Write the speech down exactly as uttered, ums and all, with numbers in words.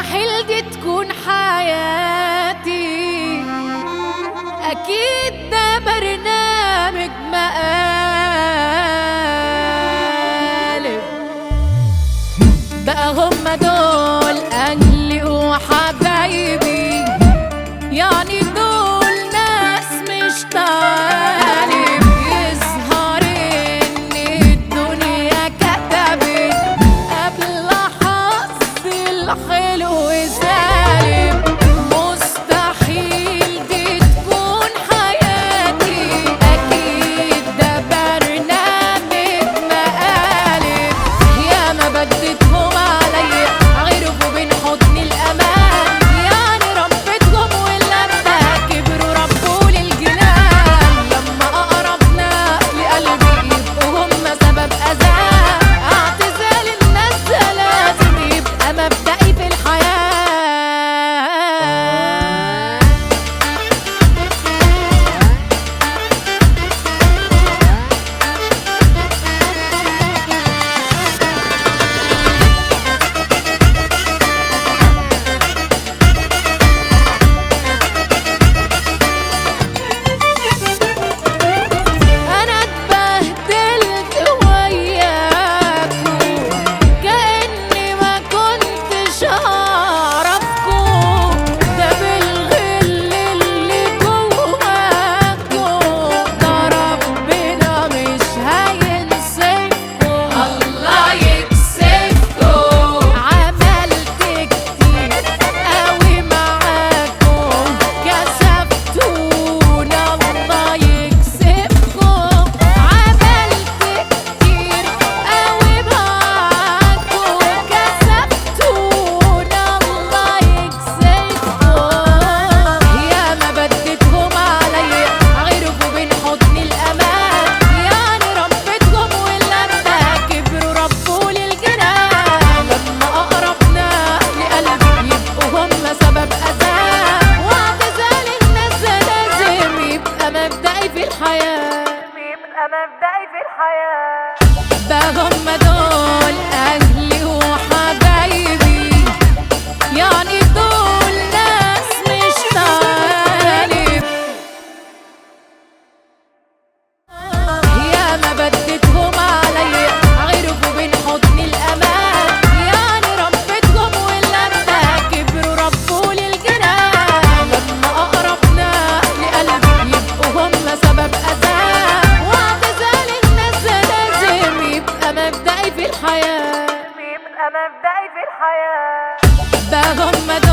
مستحيل دي تكون حياتي، أكيد ده برنامج مقالب. بقى هما دول أهلي وحبايبي، يعني دول ناس مش طالب. يظهر إن الدنيا كتبت قبل حظي الحلو سالب. مستحيل دي تكون حياتي، أكيد ده برنامج مقالب. ياما بدتهم عليا عرفوا بين حضن الأمان، يعني ربيتهم ولما كبروا ربوا للجنان. لما أقرب ناس لقلبي يبقوا هم سبب أذاه. اعتزال الناس ده لازم يبقى مبدئي في الحياة. أنا اتبهدلت وياكوا كأني ما كنتش أعرفكوا. ده بالغل اللي جواكوا، ده ربنا مش هينسفكوا. الله يكسفكوا. عملت كتير قوي معاكوا، كسفتونا. الله يكسفكوا. عملت كتير قوي معاكوا، كسفتونا. الله يكسفكوا. ياما بدتهم عليا عرفوا بين حضن الأمان، يعني ربيتهم ولما كبروا ربوا للجنان. لما أقرب ناس لقلبي يبقوا هم سبب أذاه. واعتزال الناس ده لازم يبقى مبدئي في الحياة. بيبقى مبدئي في الحياة. بقى هما دول أهلي وحبايبي، يعني دول ناس مش طالب. ياما بدتهم عليا عرفوا بين حضن الأمان، يعني ربيتهم ولما كبروا ربوا للجنان. لما أقرب ناس لقلبي يبقوا هم سبب أذاه. واعتزال الناس ده لازم يبقى مبدئي في الحياة. بيبقى مبدئي في الحياة. بقى هما